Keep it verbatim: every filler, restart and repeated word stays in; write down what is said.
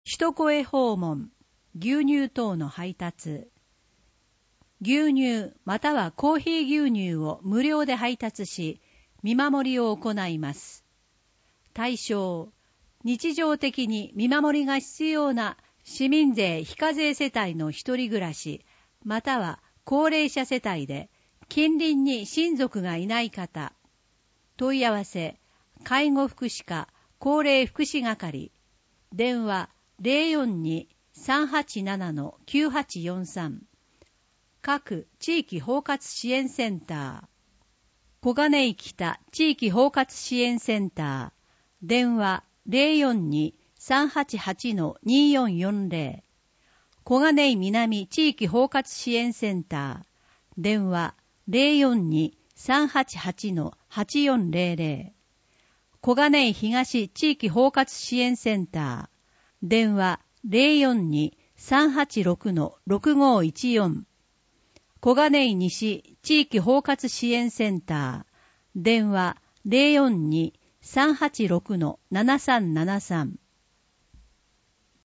一声訪問、牛乳等の配達。牛乳またはコーヒー牛乳を無料で配達し、見守りを行います。対象、日常的に見守りが必要な市民税非課税世帯の一人暮らし、または高齢者世帯で、近隣に親族がいない方。問い合わせ、介護福祉課高齢福祉係。電話 ゼロよんに さんはちなな きゅうはちよんさん。各地域包括支援センター。小金井北地域包括支援センター。電話 ゼロよんに さんはちはち によんよんゼロ。小金井南地域包括支援センター。電話 ゼロよんに さんはちはち はちよんゼロゼロ。小金井東地域包括支援センター。電話 ゼロよんに さんはちろく ろくごいちよん。小金井西地域包括支援センター。電話 ゼロよんに さんはちろく ななさんななさん。